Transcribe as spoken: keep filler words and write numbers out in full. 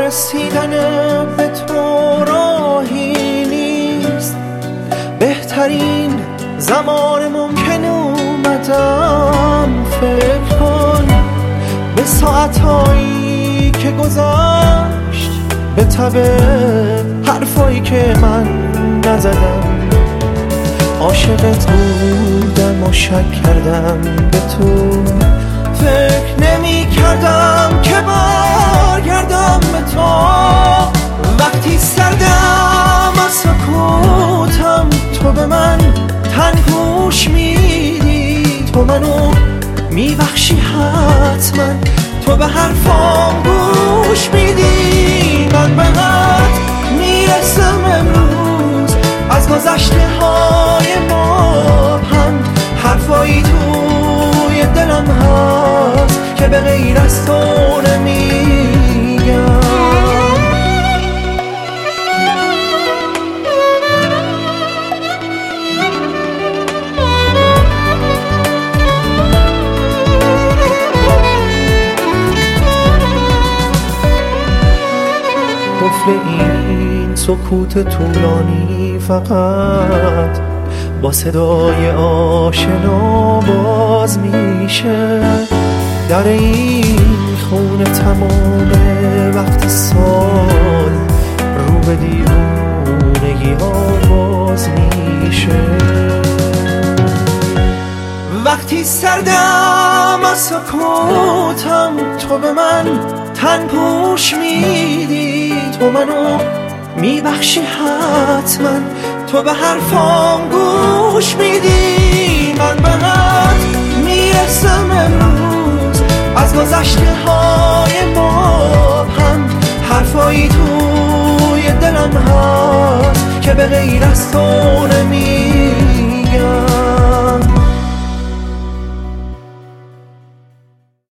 رسیدن به تو راهی نیست. بهترین زمان ممکن اومدم. فکر کن به ساعتهایی که گذشت، به تب حرفایی که من نزدم. عاشقت بودم و شک کردم به تو. فکر نمی کردم که برگردم به تو. وقتی سردم از سکوتم، تو به من تن گوش میدی. تو منو میبخشی حتما، تو به حرفام گوش میدی. من به قد میرسم امروز از گذشته های مبهم. حرفایی توی دلم هست که به غیر از تو نمیگم. قفل این سکوت طولانی فقط با صدای آشنا باز میشه. در این خونه تمام وقت سال رو به دیوونگی ها باز میشه. وقتی سردم از سکوتم، تو به من تن پوش میدی. تو منو میبخشی حتما، تو به حرفام گوش میدی. من به قد میرسم امروز از گذشته های مبهم. حرفایی توی دلم هست که به غیر از تو نمیگم.